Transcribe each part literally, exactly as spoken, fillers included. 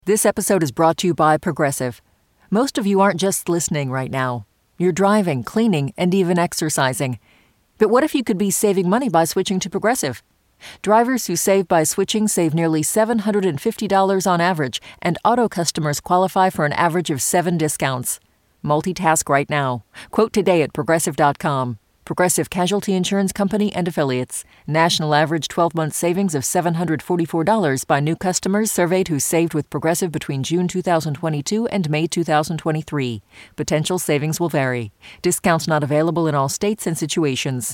This episode is brought to you by Progressive. Most of you aren't just listening right now. You're driving, cleaning, and even exercising. But what if you could be saving money by switching to Progressive? Drivers who save by switching save nearly seven hundred fifty dollars on average, and auto customers qualify for an average of seven discounts. Multitask right now. Quote today at Progressive dot com. Progressive Casualty Insurance Company and Affiliates. National average twelve-month savings of seven hundred forty-four dollars by new customers surveyed who saved with Progressive between June two thousand twenty-two and May two thousand twenty-three. Potential savings will vary. Discounts not available in all states and situations.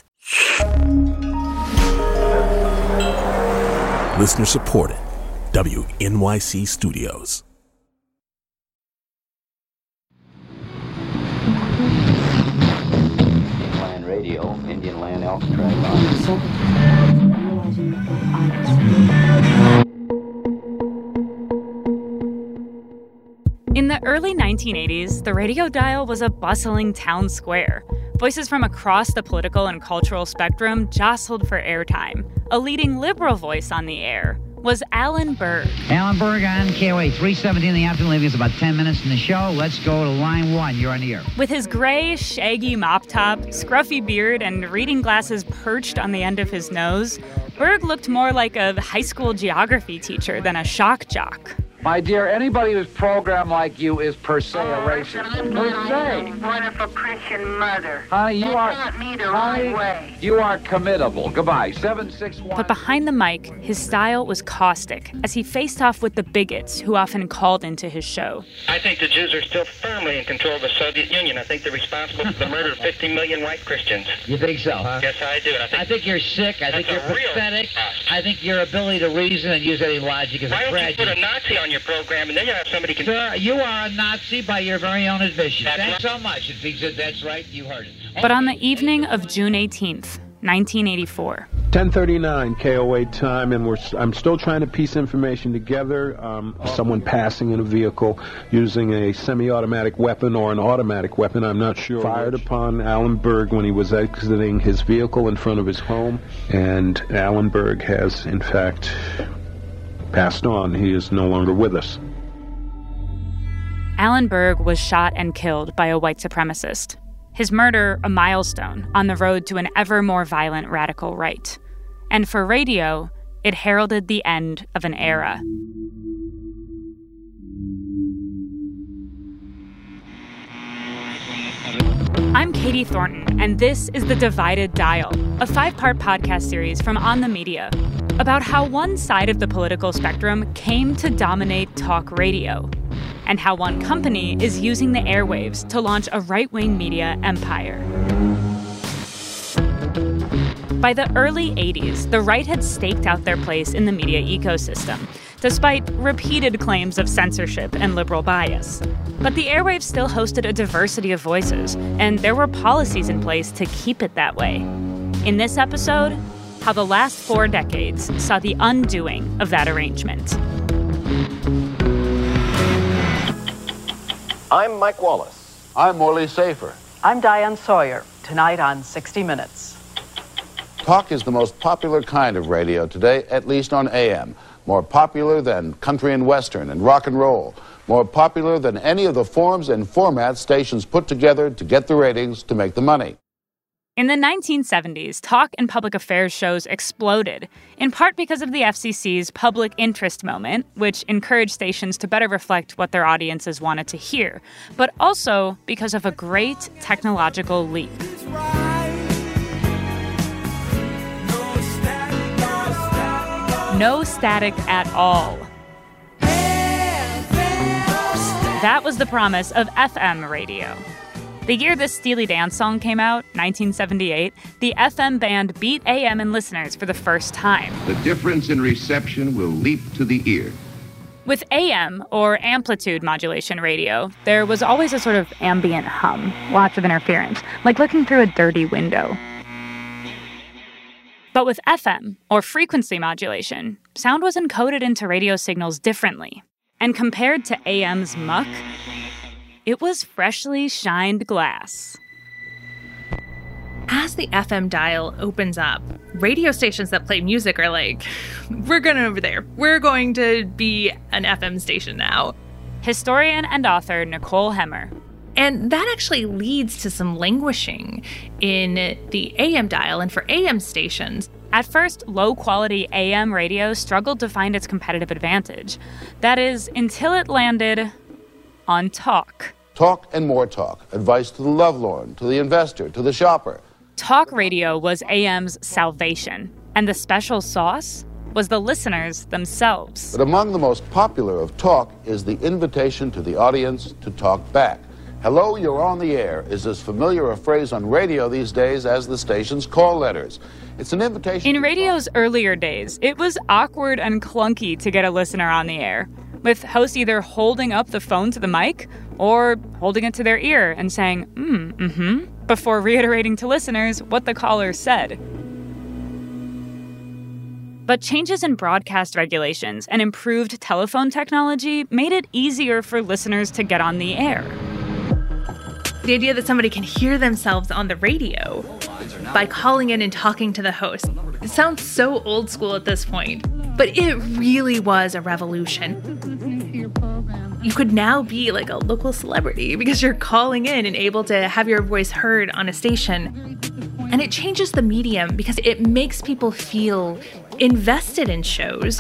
Listener supported. W N Y C Studios. Radio, Indian Land Elks Track Line. In the early nineteen eighties, the radio dial was a bustling town square. Voices from across the political and cultural spectrum jostled for airtime. A leading liberal voice on the air was Alan Berg. Alan Berg on K O A three seventy in the afternoon, leaving us about ten minutes in the show. Let's go to line one. You're on the air. With his gray, shaggy mop top, scruffy beard, and reading glasses perched on the end of his nose, Berg looked more like a high school geography teacher than a shock jock. My dear, anybody who's programmed like you is per se a racist. Per se. Wonderful Christian mother. Honey, you are, taught me the honey, right way. You are committable. Goodbye. seven six one. But behind the mic, his style was caustic as he faced off with the bigots who often called into his show. I think the Jews are still firmly in control of the Soviet Union. I think they're responsible for the murder of fifty million white Christians. You think so, huh? Yes, I do. I think, I think you're sick. I think you're pathetic. I think your ability to reason and use any logic is a tragedy. Why don't you put a Nazi on your program and then you have somebody can... Sir, you are a Nazi by your very own admission. That's Thanks right. so much. It thinks that that's right. You heard it. But on the evening of June eighteenth, nineteen eighty-four... ten thirty-nine K O A time, and we're I'm still trying to piece information together. Um, someone passing in a vehicle using a semi-automatic weapon or an automatic weapon, I'm not sure, fired which. upon Alan Berg when he was exiting his vehicle in front of his home, and Alan Berg has, in fact, passed on. He is no longer with us. Alan Berg was shot and killed by a white supremacist. His murder, a milestone on the road to an ever more violent radical right. And for radio, it heralded the end of an era. I'm Katie Thornton, and this is The Divided Dial, a five-part podcast series from On the Media, about how one side of the political spectrum came to dominate talk radio, and how one company is using the airwaves to launch a right-wing media empire. By the early eighties, the right had staked out their place in the media ecosystem, despite repeated claims of censorship and liberal bias. But the airwaves still hosted a diversity of voices, and there were policies in place to keep it that way. In this episode, how the last four decades saw the undoing of that arrangement. I'm Mike Wallace. I'm Morley Safer. I'm Diane Sawyer. Tonight on sixty minutes. Talk is the most popular kind of radio today, at least on A M. More popular than country and western and rock and roll. More popular than any of the forms and formats stations put together to get the ratings to make the money. In the nineteen seventies, talk and public affairs shows exploded, in part because of the F C C's public interest moment, which encouraged stations to better reflect what their audiences wanted to hear, but also because of a great technological leap. No static at all. That was the promise of F M radio. The year this Steely Dan song came out, nineteen seventy-eight, the F M band beat A M in listeners for the first time. The difference in reception will leap to the ear. With A M, or amplitude modulation radio, there was always a sort of ambient hum, lots of interference, like looking through a dirty window. But with F M, or frequency modulation, sound was encoded into radio signals differently. And compared to A M's muck, it was freshly shined glass. as the F M dial opens up, radio stations that play music are like, we're going over there. We're going to be an F M station now. Historian and author Nicole Hemmer. And that actually leads to some languishing in the A M dial and for A M stations. At first, low-quality A M radio struggled to find its competitive advantage. That is, until it landed on talk. Talk and more talk. Advice to the lovelorn, to the investor, to the shopper. Talk radio was A M's salvation. And the special sauce was the listeners themselves. But among the most popular of talk is the invitation to the audience to talk back. Hello, you're on the air is as familiar a phrase on radio these days as the station's call letters. It's an invitation. In radio's earlier days, it was awkward and clunky to get a listener on the air, with hosts either holding up the phone to the mic or holding it to their ear and saying, mm, mm-hmm, before reiterating to listeners what the caller said. But changes in broadcast regulations and improved telephone technology made it easier for listeners to get on the air. The idea that somebody can hear themselves on the radio by calling in and talking to the host. It sounds so old school at this point, but it really was a revolution. You could now be like a local celebrity because you're calling in and able to have your voice heard on a station. And it changes the medium because it makes people feel invested in shows.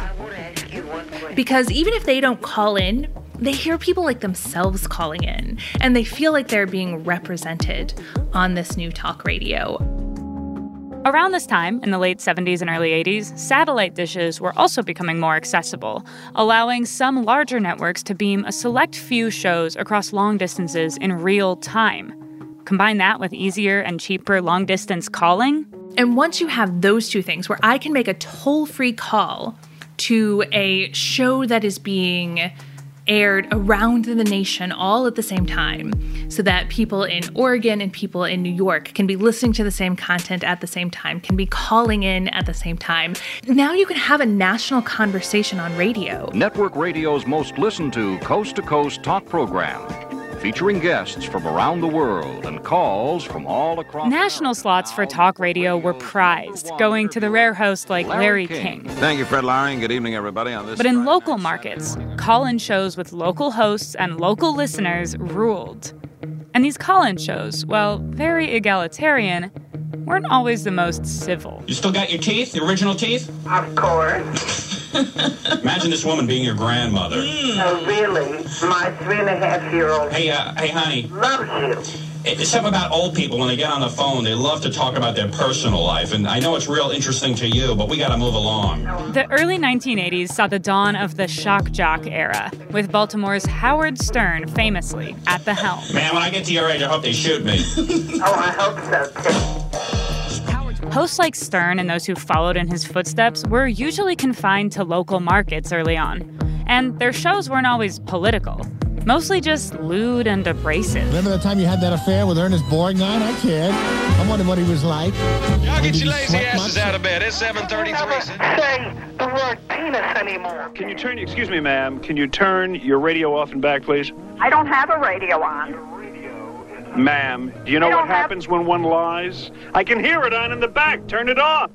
Because even if they don't call in, they hear people like themselves calling in, and they feel like they're being represented on this new talk radio. Around this time, in the late seventies and early eighties, satellite dishes were also becoming more accessible, allowing some larger networks to beam a select few shows across long distances in real time. Combine that with easier and cheaper long-distance calling. And once you have those two things, where I can make a toll-free call to a show that is being aired around the nation all at the same time, so that people in Oregon and people in New York can be listening to the same content at the same time, can be calling in at the same time. Now you can have a national conversation on radio. Network radio's most listened to coast-to-coast talk program, featuring guests from around the world and calls from all across. National slots for talk radio were prized, going to the rare hosts like Larry King. Thank you, Fred Lowry, and good evening, everybody. On this but in local markets, call-in shows with local hosts and local listeners ruled. And these call-in shows, while very egalitarian, weren't always the most civil. You still got your teeth, the original teeth? Of course. Imagine this woman being your grandmother. Mm. Oh, really? My three and a half year old. Hey, uh, hey, honey. Loves you. It's something about old people when they get on the phone, they love to talk about their personal life. And I know it's real interesting to you, but we got to move along. The early nineteen eighties saw the dawn of the shock jock era, with Baltimore's Howard Stern famously at the helm. Man, when I get to your age, I hope they shoot me. Oh, I hope so, too. Hosts like Stern and those who followed in his footsteps were usually confined to local markets early on, and their shows weren't always political, mostly just lewd and abrasive. Remember the time you had that affair with Ernest Borgnine? I kid. I wondered what he was like. Y'all get your lazy asses out of bed. It's seven thirty-three. Say the word penis anymore. Can you turn, excuse me, ma'am, can you turn your radio off and back, please? I don't have a radio on. Ma'am, do you know what happens have... when one lies? I can hear it on in the back. Turn it off.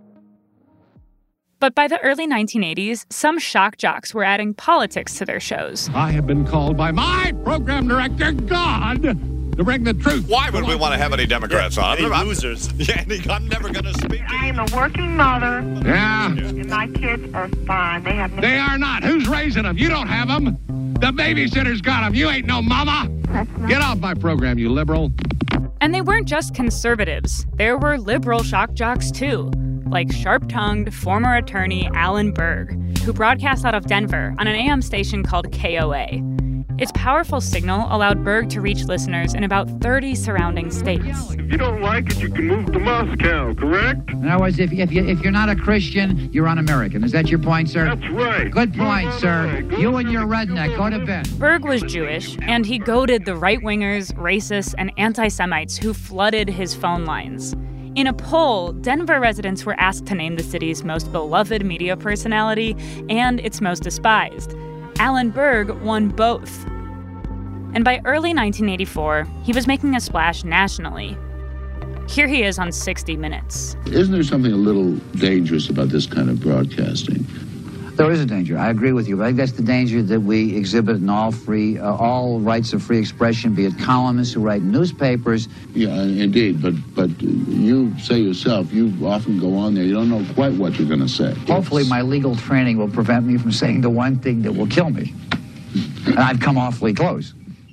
But by the early nineteen eighties, some shock jocks were adding politics to their shows. I have been called by my program director, God, to bring the truth. Why would we want to have any Democrats yeah, on? Any I'm, losers. Yeah, I'm never going to speak. I am a working mother. Yeah. And my kids are fine. They have no... They are not. Who's raising them? You don't have them. The babysitter's got them. You ain't no mama. Get off my program, you liberal. And they weren't just conservatives. There were liberal shock jocks, too, like sharp-tongued former attorney Alan Berg, who broadcast out of Denver on an A M station called K O A. Its powerful signal allowed Berg to reach listeners in about thirty surrounding states. If you don't like it, you can move to Moscow, correct? In other words, if, if, you, if you're not a Christian, you're un-American. Is that your point, sir? That's right. Good point, sir. You and your redneck, go to bed. Berg was Jewish, and he goaded the right-wingers, racists, and anti-Semites who flooded his phone lines. In a poll, Denver residents were asked to name the city's most beloved media personality and its most despised. Alan Berg won both. And by early nineteen eighty-four, he was making a splash nationally. Here he is on sixty minutes. Isn't there something a little dangerous about this kind of broadcasting? There is a danger. I agree with you. But I think that's the danger that we exhibit in all free, uh, all rights of free expression, be it columnists who write newspapers. Yeah, indeed. But but you say yourself, you often go on there, you don't know quite what you're going to say. Hopefully It's... my legal training will prevent me from saying the one thing that will kill me. And I've come awfully close.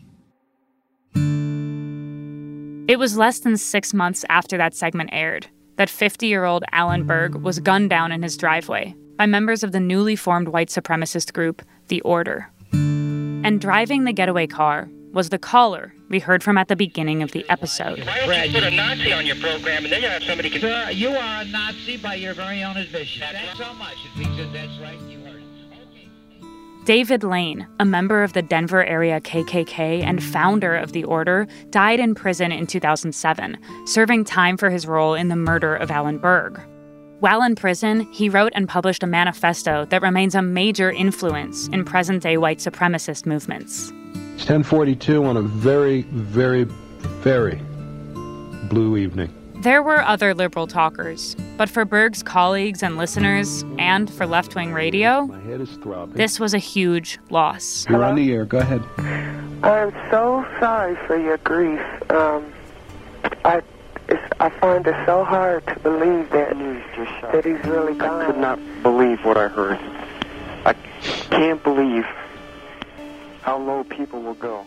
It was less than six months after that segment aired that fifty-year-old Alan Berg was gunned down in his driveway by members of the newly formed white supremacist group, The Order. And driving the getaway car was the caller we heard from at the beginning of the episode. Why don't you put a Nazi on your program and then you have somebody can... Sir, you are a Nazi by your very own admission. Thanks so much. It thinks that that's right. You heard it. David Lane, a member of the Denver area K K K and founder of The Order, died in prison in two thousand seven, serving time for his role in the murder of Alan Berg. While in prison, he wrote and published a manifesto that remains a major influence in present-day white supremacist movements. It's ten forty-two on a very, very, very blue evening. There were other liberal talkers, but for Berg's colleagues and listeners, and for left-wing radio, My head is throbbing. This was a huge loss. You're on the air. Go ahead. I'm so sorry for your grief. Um, I, it's, I find it so hard to believe that, that he's really gone. I could not believe what I heard. I can't believe how low people will go.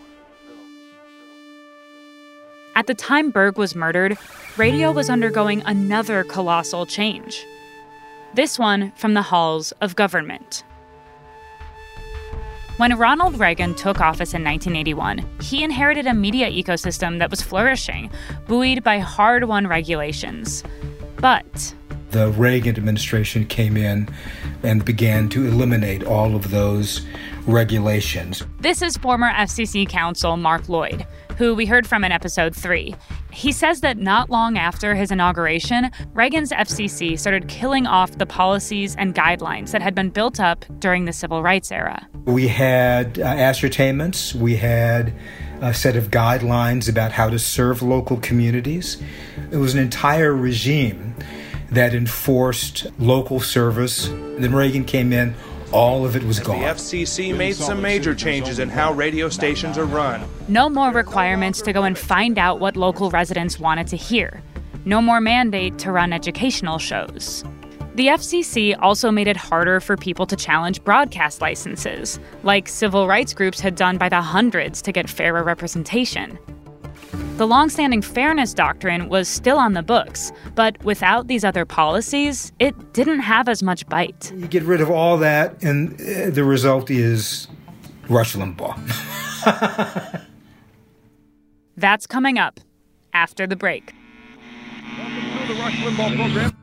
At the time Berg was murdered, radio was undergoing another colossal change. This one from the halls of government. When Ronald Reagan took office in nineteen eighty-one, he inherited a media ecosystem that was flourishing, buoyed by hard-won regulations. But the Reagan administration came in and began to eliminate all of those regulations. This is former F C C counsel Mark Lloyd, who we heard from in episode three. He says that not long after his inauguration, Reagan's F C C started killing off the policies and guidelines that had been built up during the civil rights era. We had uh, ascertainments. We had a set of guidelines about how to serve local communities. It was an entire regime that enforced local service. Then Reagan came in, all of it was gone. The F C C made some major changes in how radio stations are run. No more requirements to go and find out what local residents wanted to hear. No more mandate to run educational shows. The F C C also made it harder for people to challenge broadcast licenses, like civil rights groups had done by the hundreds to get fairer representation. The longstanding fairness doctrine was still on the books, but without these other policies, it didn't have as much bite. You get rid of all that, and uh, the result is Rush Limbaugh. That's coming up after the break. Welcome to the Rush Limbaugh program.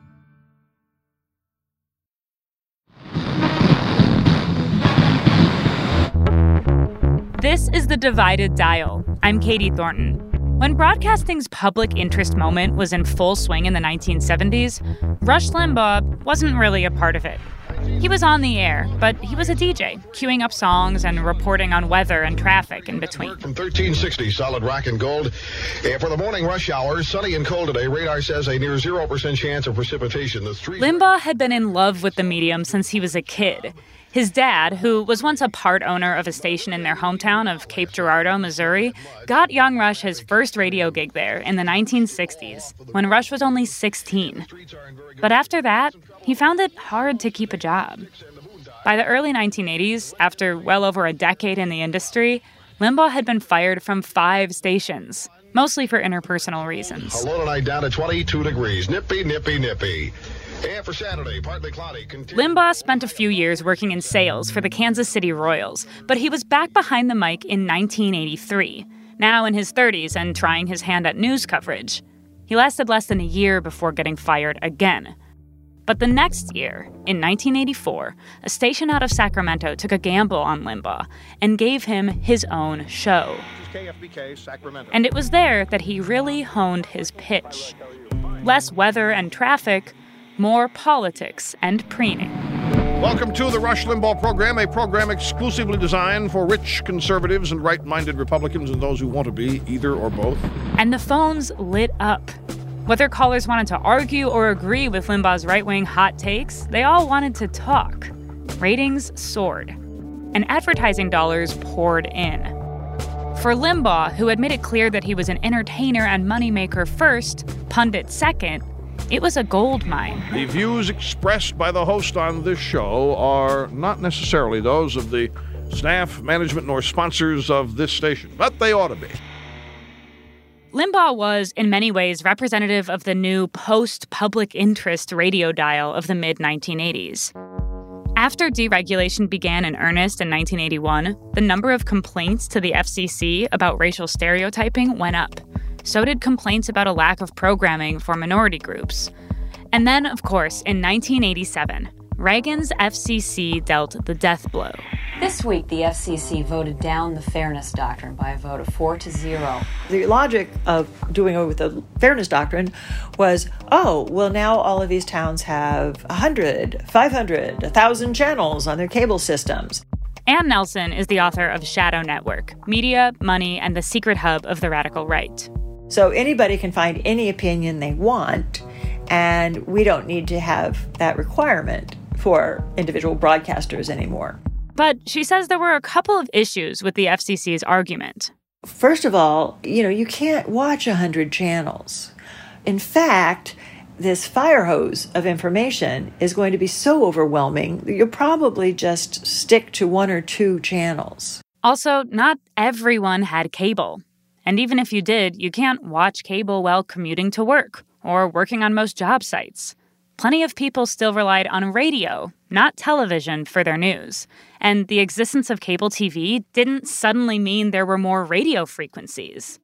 This is The Divided Dial. I'm Katie Thornton. When broadcasting's public interest moment was in full swing in the nineteen seventies, Rush Limbaugh wasn't really a part of it. He was on the air, but he was a D J, queuing up songs and reporting on weather and traffic in between. From thirteen sixty, solid rock and gold. And for the morning rush hour, sunny and cold today. Radar says a near zero percent chance of precipitation. The street... Limbaugh had been in love with the medium since he was a kid. His dad, who was once a part owner of a station in their hometown of Cape Girardeau, Missouri, got young Rush his first radio gig there in the nineteen sixties, when Rush was only sixteen. But after that, he found it hard to keep a job. By the early nineteen eighties, after well over a decade in the industry, Limbaugh had been fired from five stations, mostly for interpersonal reasons. Hello tonight, down to twenty-two degrees. Nippy, nippy, nippy. And for Saturday, partly cloudy. Limbaugh spent a few years working in sales for the Kansas City Royals, but he was back behind the mic in nineteen eighty-three, now in his thirties and trying his hand at news coverage. He lasted less than a year before getting fired again. But the next year, in nineteen eighty-four, a station out of Sacramento took a gamble on Limbaugh and gave him his own show. K F B K, Sacramento. And it was there that he really honed his pitch. Less weather and traffic, more politics and preening. Welcome to the Rush Limbaugh program, a program exclusively designed for rich conservatives and right-minded Republicans and those who want to be either or both. And the phones lit up. Whether callers wanted to argue or agree with Limbaugh's right-wing hot takes, they all wanted to talk. Ratings soared, and advertising dollars poured in. For Limbaugh, who had made it clear that he was an entertainer and moneymaker first, pundit second, it was a gold mine. The views expressed by the host on this show are not necessarily those of the staff, management, nor sponsors of this station, but they ought to be. Limbaugh was, in many ways, representative of the new post-public interest radio dial of the mid nineteen eighties. After deregulation began in earnest in nineteen eighty-one, the number of complaints to the F C C about racial stereotyping went up. So did complaints about a lack of programming for minority groups. And then, of course, in nineteen eighty-seven, Reagan's F C C dealt the death blow. This week, the F C C voted down the Fairness Doctrine by a vote of four to zero. The logic of doing away with the Fairness Doctrine was, oh, well, now all of these towns have one hundred, five hundred, one thousand channels on their cable systems. Ann Nelson is the author of Shadow Network, Media, Money, and the Secret Hub of the Radical Right. So anybody can find any opinion they want, and we don't need to have that requirement for individual broadcasters anymore. But she says there were a couple of issues with the F C C's argument. First of all, you know, you can't watch one hundred channels. In fact, this fire hose of information is going to be so overwhelming that you'll probably just stick to one or two channels. Also, not everyone had cable. And even if you did, you can't watch cable while commuting to work or working on most job sites. Plenty of people still relied on radio, not television, for their news. And the existence of cable T V didn't suddenly mean there were more radio frequencies.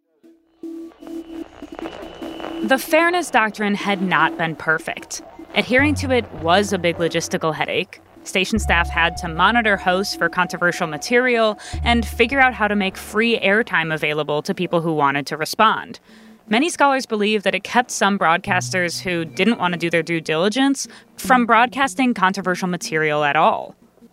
The Fairness Doctrine had not been perfect. Adhering to it was a big logistical headache. Station staff had to monitor hosts for controversial material and figure out how to make free airtime available to people who wanted to respond. Many scholars believe that it kept some broadcasters who didn't want to do their due diligence from broadcasting controversial material at all.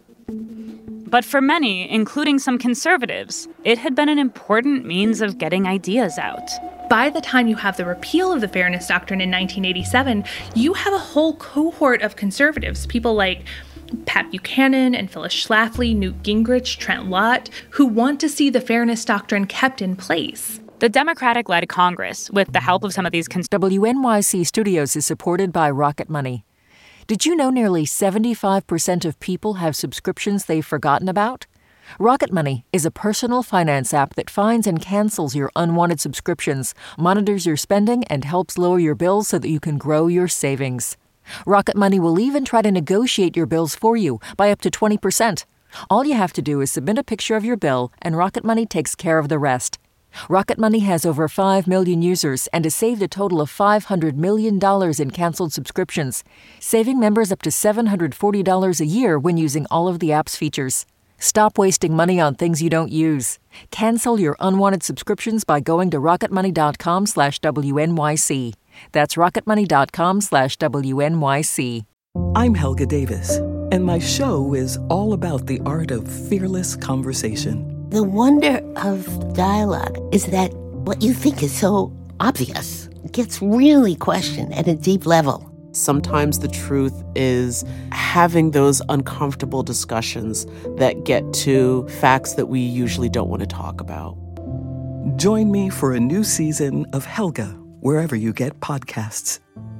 But for many, including some conservatives, it had been an important means of getting ideas out. By the time you have the repeal of the Fairness Doctrine in nineteen eighty-seven, you have a whole cohort of conservatives, people like Pat Buchanan and Phyllis Schlafly, Newt Gingrich, Trent Lott, who want to see the Fairness Doctrine kept in place. The Democratic-led Congress, with the help of some of these cons- W N Y C Studios is supported by Rocket Money. Did you know nearly seventy-five percent of people have subscriptions they've forgotten about? Rocket Money is a personal finance app that finds and cancels your unwanted subscriptions, monitors your spending, and helps lower your bills so that you can grow your savings. Rocket Money will even try to negotiate your bills for you by up to twenty percent. All you have to do is submit a picture of your bill, and Rocket Money takes care of the rest. Rocket Money has over five million users and has saved a total of five hundred million dollars in canceled subscriptions, saving members up to seven hundred forty dollars a year when using all of the app's features. Stop wasting money on things you don't use. Cancel your unwanted subscriptions by going to rocketmoney.com slash WNYC. That's rocketmoney.com slash WNYC. I'm Helga Davis, and my show is all about the art of fearless conversation. The wonder of dialogue is that what you think is so obvious gets really questioned at a deep level. Sometimes the truth is having those uncomfortable discussions that get to facts that we usually don't want to talk about. Join me for a new season of Helga, wherever you get podcasts.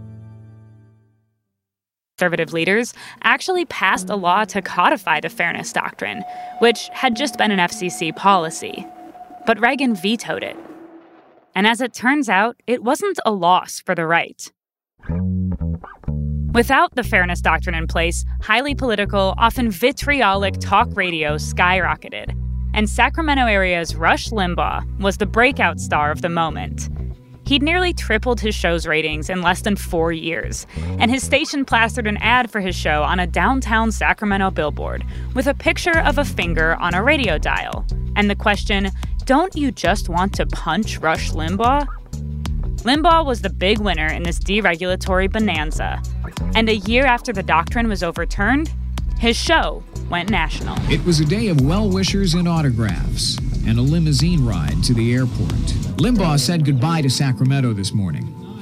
Conservative leaders actually passed a law to codify the Fairness Doctrine, which had just been an F C C policy. But Reagan vetoed it. And as it turns out, it wasn't a loss for the right. Without the Fairness Doctrine in place, highly political, often vitriolic talk radio skyrocketed. And Sacramento area's Rush Limbaugh was the breakout star of the moment. He'd nearly tripled his show's ratings in less than four years, and his station plastered an ad for his show on a downtown Sacramento billboard with a picture of a finger on a radio dial. And the question, don't you just want to punch Rush Limbaugh? Limbaugh was the big winner in this deregulatory bonanza. And a year after the doctrine was overturned, his show went national. It was a day of well-wishers and autographs, and a limousine ride to the airport. Limbaugh said goodbye to Sacramento this morning.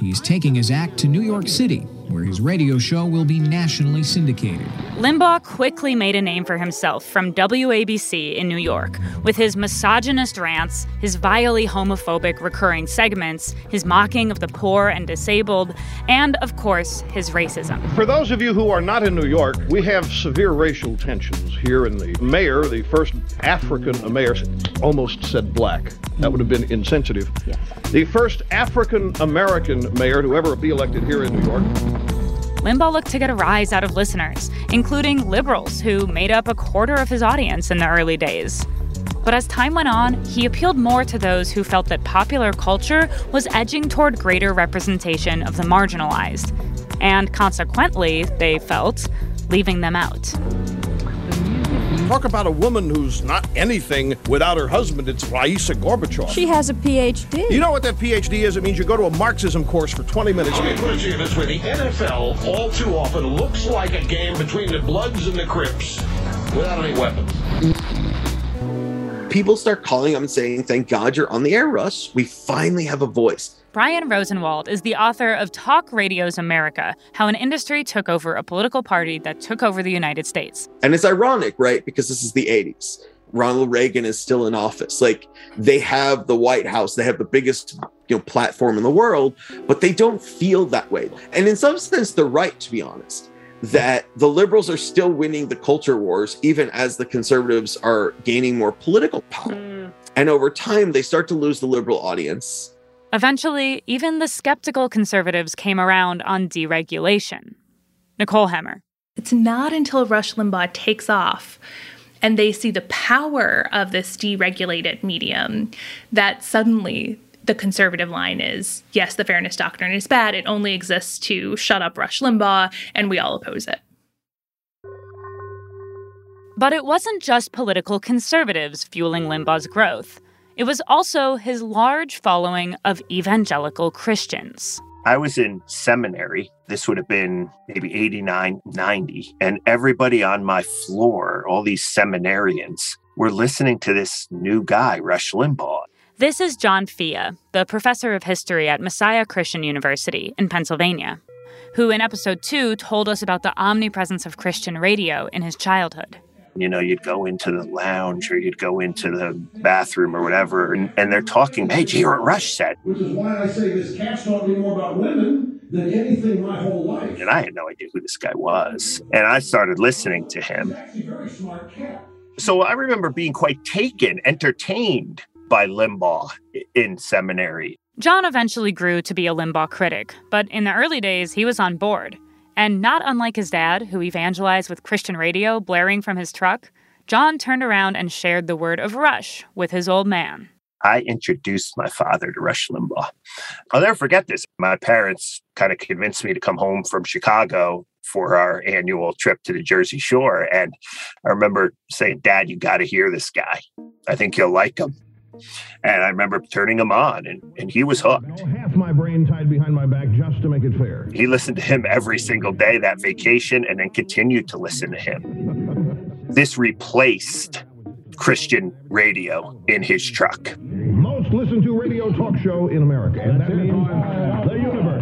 He's taking his act to New York City, where his radio show will be nationally syndicated. Limbaugh quickly made a name for himself from W A B C in New York, with his misogynist rants, his vilely homophobic recurring segments, his mocking of the poor and disabled, and, of course, his racism. For those of you who are not in New York, we have severe racial tensions here in the mayor, the first African mayor, almost said black. That would have been insensitive. Yes. The first African-American mayor to ever be elected here in New York. Limbaugh looked to get a rise out of listeners, including liberals who made up a quarter of his audience in the early days. But as time went on, he appealed more to those who felt that popular culture was edging toward greater representation of the marginalized, and consequently, they felt, leaving them out. Talk about a woman who's not anything without her husband. It's Raisa Gorbachev. She has a P H D. You know what that P H D is? It means you go to a Marxism course for twenty minutes. Let me put it to you this way. The N F L all too often looks like a game between the Bloods and the Crips without any weapons. People start calling up and saying, thank God you're on the air, Russ. We finally have a voice. Brian Rosenwald is the author of Talk Radio's America, How an Industry Took Over a Political Party That Took Over the United States. And it's ironic, right? Because this is the eighties. Ronald Reagan is still in office. Like, they have the White House. They have the biggest, you know, platform in the world, but they don't feel that way. And in some sense, they're right, to be honest, that the liberals are still winning the culture wars, even as the conservatives are gaining more political power. Mm. And over time, they start to lose the liberal audience. Eventually, even the skeptical conservatives came around on deregulation. Nicole Hemmer. It's not until Rush Limbaugh takes off and they see the power of this deregulated medium that suddenly the conservative line is, yes, the fairness doctrine is bad. It only exists to shut up Rush Limbaugh, and we all oppose it. But it wasn't just political conservatives fueling Limbaugh's growth. It was also his large following of evangelical Christians. I was in seminary. This would have been maybe eighty-nine, ninety. And everybody on my floor, all these seminarians, were listening to this new guy, Rush Limbaugh. This is John Fia, the professor of history at Messiah Christian University in Pennsylvania, who in episode two told us about the omnipresence of Christian radio in his childhood. You know, you'd go into the lounge or you'd go into the bathroom or whatever, and, and they're talking, hey, did you hear what Rush said? Which is why I say this cat's taught me more about women than anything my whole life. And I had no idea who this guy was. And I started listening to him. He's actually a very smart cat. So I remember being quite taken, entertained by Limbaugh in seminary. John eventually grew to be a Limbaugh critic, but in the early days, he was on board. And not unlike his dad, who evangelized with Christian radio blaring from his truck, John turned around and shared the word of Rush with his old man. I introduced my father to Rush Limbaugh. I'll never forget this. My parents kind of convinced me to come home from Chicago for our annual trip to the Jersey Shore. And I remember saying, Dad, you got to hear this guy. I think you'll like him. And I remember turning him on, and, and he was hooked. Half my brain tied behind my back just to make it fair. He listened to him every single day that vacation and then continued to listen to him. This replaced Christian radio in his truck. Most listened to radio talk show in America. And that means the universe.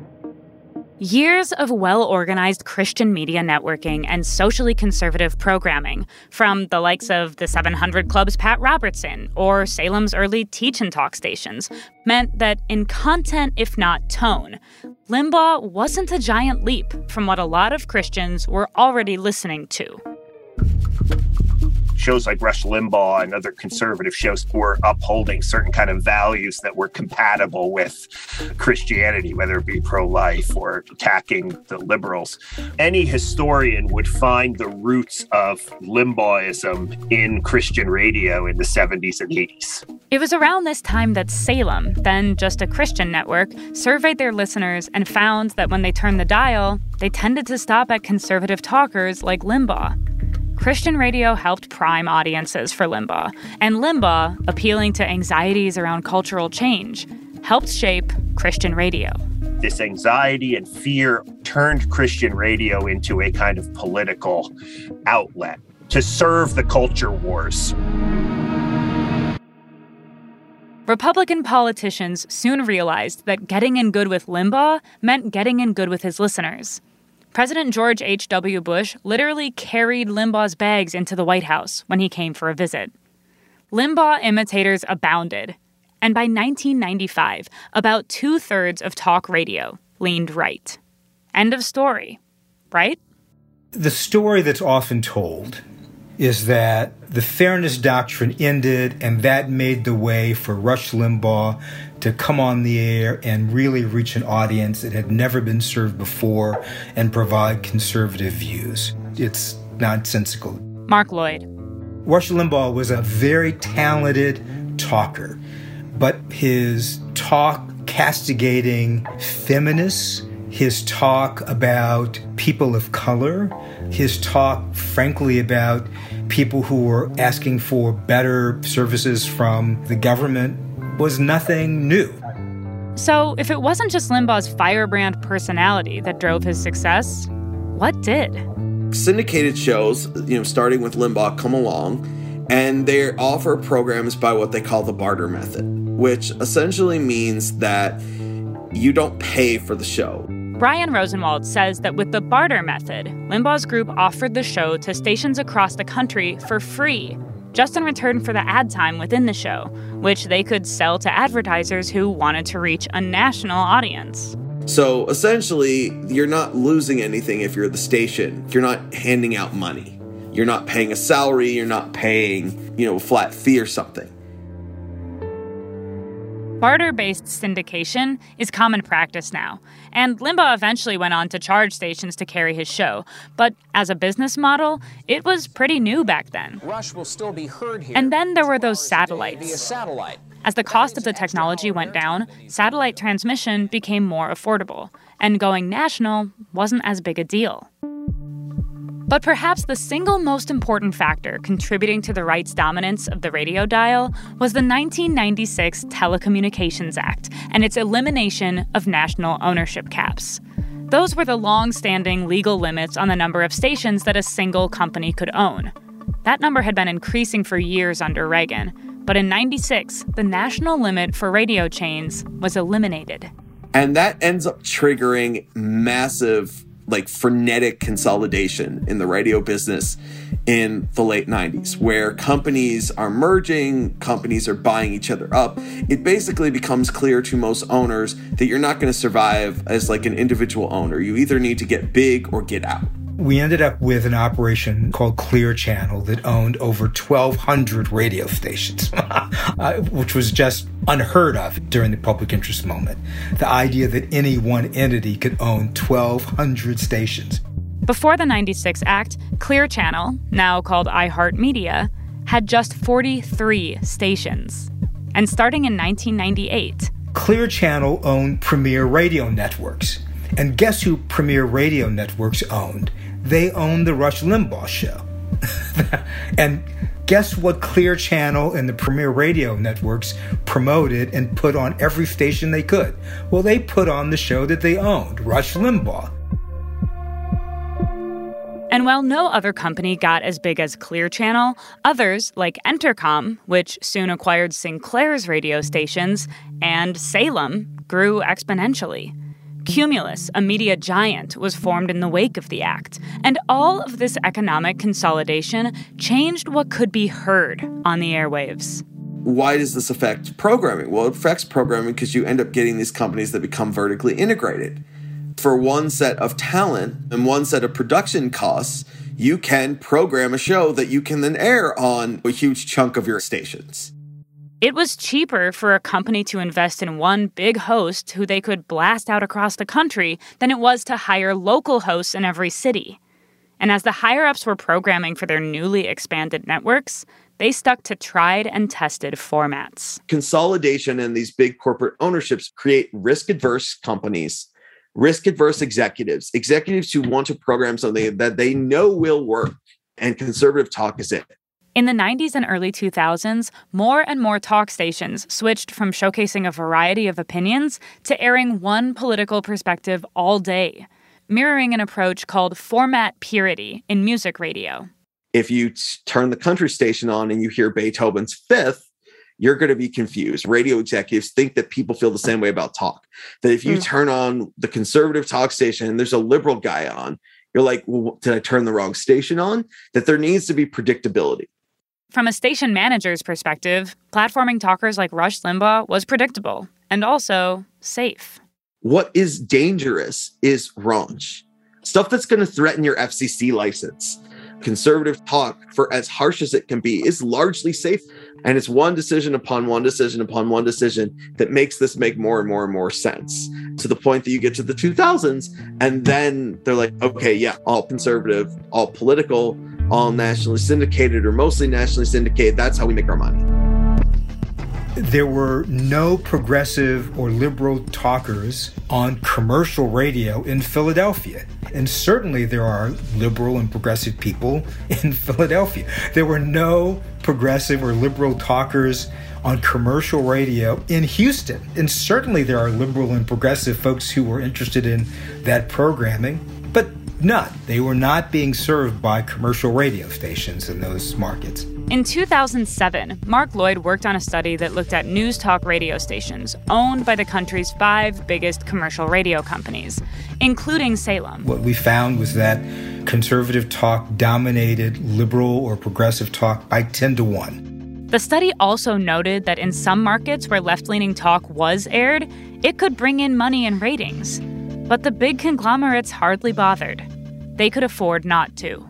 Years of well-organized Christian media networking and socially conservative programming from the likes of the seven hundred Club's Pat Robertson or Salem's early Teach and Talk stations meant that in content, if not tone, Limbaugh wasn't a giant leap from what a lot of Christians were already listening to. Shows like Rush Limbaugh and other conservative shows were upholding certain kind of values that were compatible with Christianity, whether it be pro-life or attacking the liberals. Any historian would find the roots of Limbauhism in Christian radio in the seventies and eighties. It was around this time that Salem, then just a Christian network, surveyed their listeners and found that when they turned the dial, they tended to stop at conservative talkers like Limbaugh. Christian radio helped prime audiences for Limbaugh, and Limbaugh, appealing to anxieties around cultural change, helped shape Christian radio. This anxiety and fear turned Christian radio into a kind of political outlet to serve the culture wars. Republican politicians soon realized that getting in good with Limbaugh meant getting in good with his listeners. President George H W. Bush literally carried Limbaugh's bags into the White House when he came for a visit. Limbaugh imitators abounded, and by nineteen ninety-five, about two-thirds of talk radio leaned right. End of story, right? The story that's often told is that the fairness doctrine ended, and that made the way for Rush Limbaugh to come on the air and really reach an audience that had never been served before and provide conservative views. It's nonsensical. Mark Lloyd. Rush Limbaugh was a very talented talker, but his talk castigating feminists, his talk about people of color, his talk, frankly, about people who were asking for better services from the government was nothing new. So if it wasn't just Limbaugh's firebrand personality that drove his success, what did? Syndicated shows, you know, starting with Limbaugh, come along, and they offer programs by what they call the barter method, which essentially means that you don't pay for the show. Brian Rosenwald says that with the barter method, Limbaugh's group offered the show to stations across the country for free, just in return for the ad time within the show, which they could sell to advertisers who wanted to reach a national audience. So essentially, you're not losing anything if you're the station. You're not handing out money. You're not paying a salary. You're not paying, you know, a flat fee or something. Barter-based syndication is common practice now, and Limbaugh eventually went on to charge stations to carry his show. But as a business model, it was pretty new back then. Rush will still be heard here. And then there were those satellites. Via satellite. As the cost of the technology went down, satellite transmission became more affordable, and going national wasn't as big a deal. But perhaps the single most important factor contributing to the right's dominance of the radio dial was the nineteen ninety-six Telecommunications Act and its elimination of national ownership caps. Those were the long-standing legal limits on the number of stations that a single company could own. That number had been increasing for years under Reagan, but in ninety-six, the national limit for radio chains was eliminated. And that ends up triggering massive, like, frenetic consolidation in the radio business in the late nineties, where companies are merging, companies are buying each other up. It basically becomes clear to most owners that you're not going to survive as like an individual owner. You either need to get big or get out. We ended up with an operation called Clear Channel that owned over twelve hundred radio stations, uh, which was just unheard of during the public interest moment. The idea that any one entity could own twelve hundred stations. Before the ninety-six Act, Clear Channel, now called iHeartMedia, had just forty-three stations. And starting in nineteen ninety-eight, Clear Channel owned Premier Radio Networks. And guess who Premier Radio Networks owned? They owned the Rush Limbaugh Show. And guess what Clear Channel and the Premier Radio Networks promoted and put on every station they could? Well, they put on the show that they owned, Rush Limbaugh. And while no other company got as big as Clear Channel, others, like Entercom, which soon acquired Sinclair's radio stations, and Salem, grew exponentially. Cumulus, a media giant, was formed in the wake of the act, and all of this economic consolidation changed what could be heard on the airwaves. Why does this affect programming? Well, it affects programming because you end up getting these companies that become vertically integrated. For one set of talent and one set of production costs, you can program a show that you can then air on a huge chunk of your stations. It was cheaper for a company to invest in one big host who they could blast out across the country than it was to hire local hosts in every city. And as the higher-ups were programming for their newly expanded networks, they stuck to tried and tested formats. Consolidation and these big corporate ownerships create risk-averse companies, risk-averse executives, executives who want to program something that they know will work, and conservative talk is it. In the nineties and early two thousands, more and more talk stations switched from showcasing a variety of opinions to airing one political perspective all day, mirroring an approach called format purity in music radio. If you t- turn the country station on and you hear Beethoven's Fifth, you're going to be confused. Radio executives think that people feel the same way about talk. That if you mm. turn on the conservative talk station and there's a liberal guy on, you're like, well, did I turn the wrong station on? That there needs to be predictability. From a station manager's perspective, platforming talkers like Rush Limbaugh was predictable and also safe. What is dangerous is raunch. Stuff that's going to threaten your F C C license. Conservative talk, for as harsh as it can be, is largely safe. And it's one decision upon one decision upon one decision that makes this make more and more and more sense, to the point that you get to the two thousands and then they're like, okay, yeah, all conservative, all political, all nationally syndicated or mostly nationally syndicated. That's how we make our money. There were no progressive or liberal talkers on commercial radio in Philadelphia. And certainly there are liberal and progressive people in Philadelphia. There were no progressive or liberal talkers on commercial radio in Houston. And certainly there are liberal and progressive folks who were interested in that programming, but none. They were not being served by commercial radio stations in those markets. In two thousand seven, Mark Lloyd worked on a study that looked at news talk radio stations owned by the country's five biggest commercial radio companies, including Salem. What we found was that conservative talk dominated liberal or progressive talk by ten to one. The study also noted that in some markets where left-leaning talk was aired, it could bring in money and ratings. But the big conglomerates hardly bothered. They could afford not to.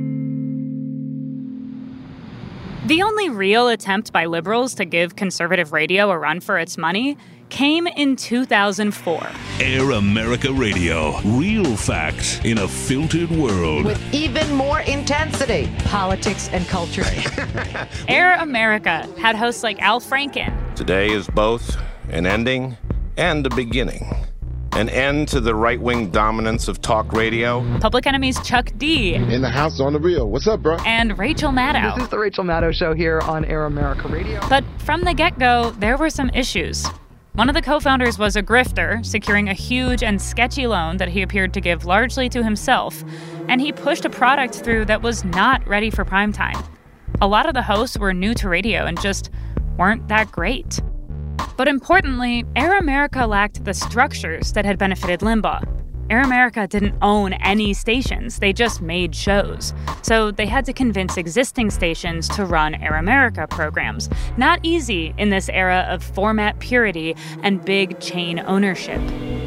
The only real attempt by liberals to give conservative radio a run for its money came in two thousand four. Air America Radio. Real facts in a filtered world. With even more intensity. Politics and culture. Air America had hosts like Al Franken. Today is both an ending and a beginning. An end to the right-wing dominance of talk radio. Public Enemy's Chuck D. In the house on the real. What's up, bro? And Rachel Maddow. This is the Rachel Maddow Show here on Air America Radio. But from the get-go, there were some issues. One of the co-founders was a grifter, securing a huge and sketchy loan that he appeared to give largely to himself, and he pushed a product through that was not ready for primetime. A lot of the hosts were new to radio and just weren't that great. But importantly, Air America lacked the structures that had benefited Limbaugh. Air America didn't own any stations, they just made shows. So they had to convince existing stations to run Air America programs. Not easy in this era of format purity and big chain ownership.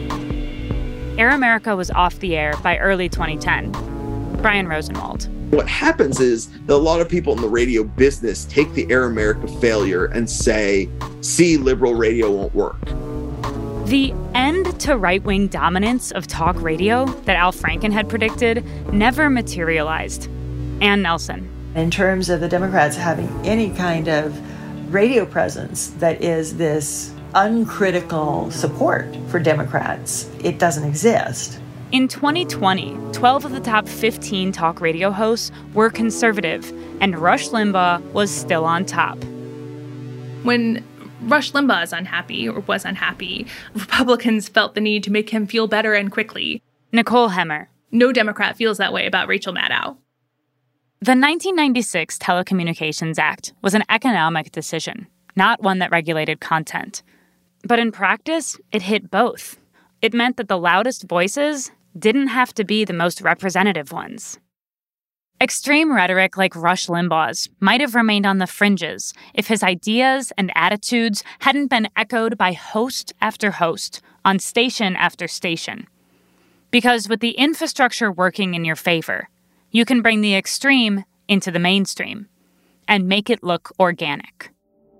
Air America was off the air by early twenty ten. Brian Rosenwald. What happens is that a lot of people in the radio business take the Air America failure and say, see, liberal radio won't work. The end to right-wing dominance of talk radio that Al Franken had predicted never materialized. Ann Nelson. In terms of the Democrats having any kind of radio presence that is this uncritical support for Democrats, it doesn't exist. In twenty twenty, twelve of the top fifteen talk radio hosts were conservative, and Rush Limbaugh was still on top. When Rush Limbaugh is unhappy, or was unhappy, Republicans felt the need to make him feel better and quickly. Nicole Hemmer. No Democrat feels that way about Rachel Maddow. The nineteen ninety-six Telecommunications Act was an economic decision, not one that regulated content. But in practice, it hit both. It meant that the loudest voices didn't have to be the most representative ones. Extreme rhetoric like Rush Limbaugh's might have remained on the fringes if his ideas and attitudes hadn't been echoed by host after host on station after station. Because with the infrastructure working in your favor, you can bring the extreme into the mainstream and make it look organic.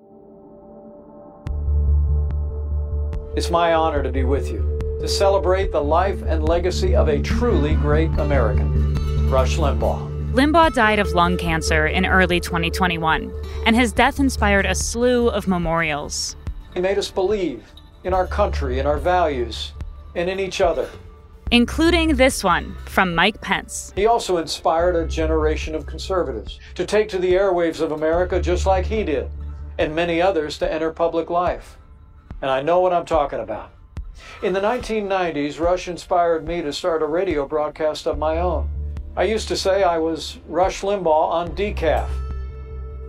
It's my honor to be with you, to celebrate the life and legacy of a truly great American, Rush Limbaugh. Limbaugh died of lung cancer in early twenty twenty-one, and his death inspired a slew of memorials. He made us believe in our country, in our values, and in each other. Including this one from Mike Pence. He also inspired a generation of conservatives to take to the airwaves of America just like he did, and many others to enter public life. And I know what I'm talking about. In the nineteen nineties, Rush inspired me to start a radio broadcast of my own. I used to say I was Rush Limbaugh on decaf.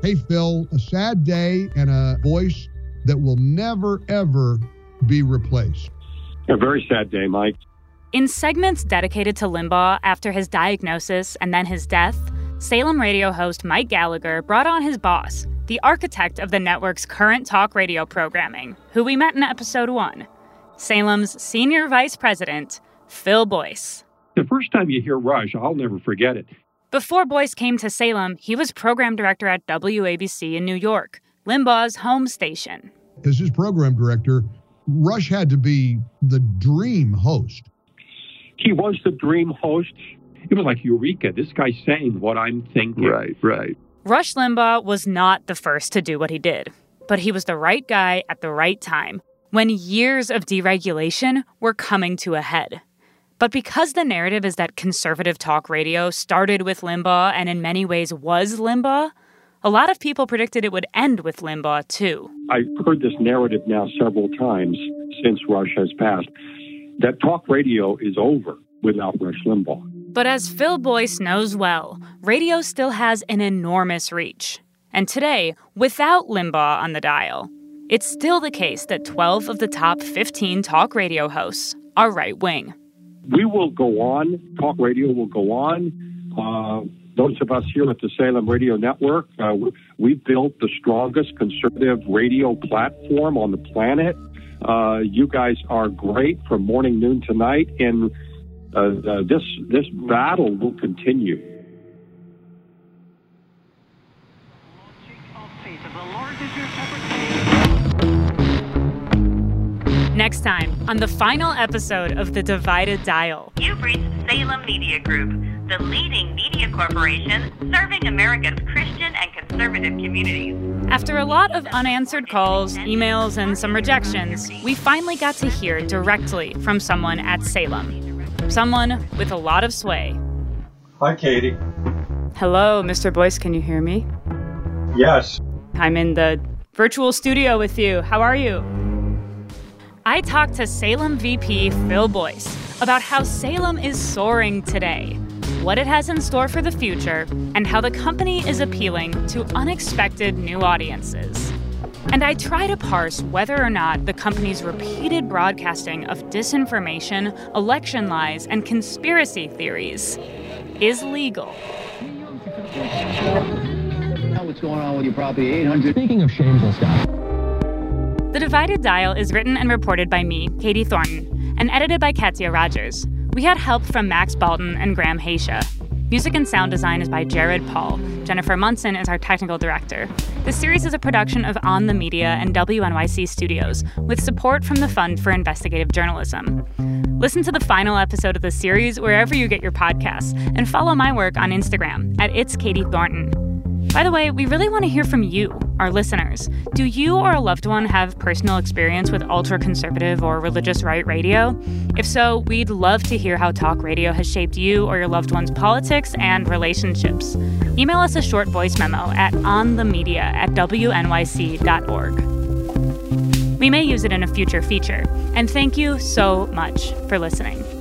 Hey, Phil, a sad day and a voice that will never, ever be replaced. A very sad day, Mike. In segments dedicated to Limbaugh after his diagnosis and then his death, Salem radio host Mike Gallagher brought on his boss, the architect of the network's current talk radio programming, who we met in episode one, Salem's senior vice president, Phil Boyce. The first time you hear Rush, I'll never forget it. Before Boyce came to Salem, he was program director at W A B C in New York, Limbaugh's home station. As his program director, Rush had to be the dream host. He was the dream host. It was like Eureka, this guy's saying what I'm thinking. Right, right. Rush Limbaugh was not the first to do what he did, but he was the right guy at the right time, when years of deregulation were coming to a head. But because the narrative is that conservative talk radio started with Limbaugh and in many ways was Limbaugh, a lot of people predicted it would end with Limbaugh, too. I've heard this narrative now several times since Rush has passed, that talk radio is over without Rush Limbaugh. But as Phil Boyce knows well, radio still has an enormous reach. And today, without Limbaugh on the dial, it's still the case that twelve of the top fifteen talk radio hosts are right-wing. We will go on. Talk radio will go on. Uh, those of us here at the Salem Radio Network, uh, we've built the strongest conservative radio platform on the planet. Uh, you guys are great from morning, noon to night, and uh, uh, this this battle will continue. Next time on the final episode of The Divided Dial. You've reached Salem Media Group, the leading media corporation serving America's Christian and conservative communities. After a lot of unanswered calls, emails, and some rejections, we finally got to hear directly from someone at Salem. Someone with a lot of sway. Hi, Katie. Hello, Mister Boyce, can you hear me? Yes. I'm in the virtual studio with you. How are you? I talked to Salem V P Phil Boyce about how Salem is soaring today, what it has in store for the future, and how the company is appealing to unexpected new audiences. And I try to parse whether or not the company's repeated broadcasting of disinformation, election lies, and conspiracy theories is legal. What's going on with your property? eight hundred. Speaking of shameful stuff. The Divided Dial is written and reported by me, Katie Thornton, and edited by Katya Rogers. We had help from Max Balton and Graham Haisha. Music and sound design is by Jared Paul. Jennifer Munson is our technical director. The series is a production of On the Media and W N Y C Studios, with support from the Fund for Investigative Journalism. Listen to the final episode of the series wherever you get your podcasts, and follow my work on Instagram at It's Katie Thornton. By the way, we really want to hear from you, our listeners. Do you or a loved one have personal experience with ultra-conservative or religious right radio? If so, we'd love to hear how talk radio has shaped you or your loved one's politics and relationships. Email us a short voice memo at onthemedia at w n y c dot org. We may use it in a future feature. And thank you so much for listening.